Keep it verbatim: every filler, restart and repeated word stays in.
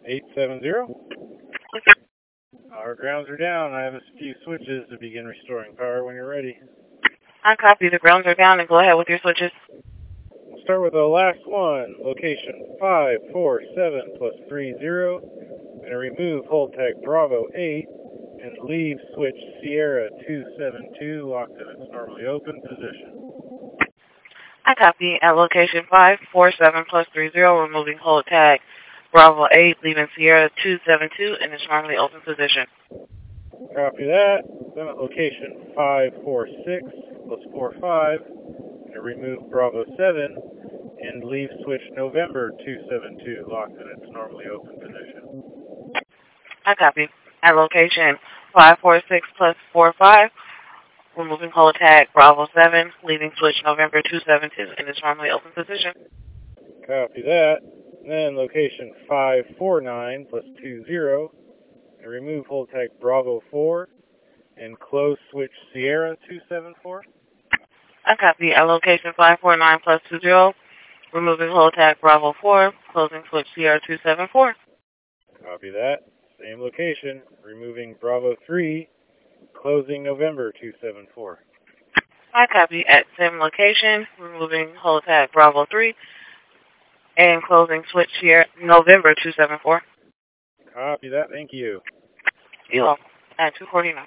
eight seven zero. Our grounds are down. I have a few switches to begin restoring power when you're ready. I copy. The grounds are down, and go ahead with your switches. We'll start with the last one. Location five four seven plus three zero. I'm going to remove hold tag Bravo eight and leave switch Sierra two seven two locked in its normally open position. I copy. At location five four seven plus three zero, removing hold tag Bravo eight, leaving Sierra two seven two in its normally open position. Copy that. Then at location five four six plus four five, I'm going to remove Bravo seven and leave switch November two seven two locked in its normally open position. I copy. At location five four six plus four five, removing hold tag Bravo seven, leaving switch November two seven two in its normally open position. Copy that. Then location five four nine plus two zero, and remove hold tag Bravo four and close switch Sierra two seven four. I copy. At location five four nine plus two zero, removing hold tag Bravo four, closing switch Sierra two seven four. Copy that. Same location, removing Bravo three, closing November two seven four. I copy. At same location, removing hold tag Bravo three and closing switch Sierra November two seven four. Copy that. Thank you. You all at two forty-nine.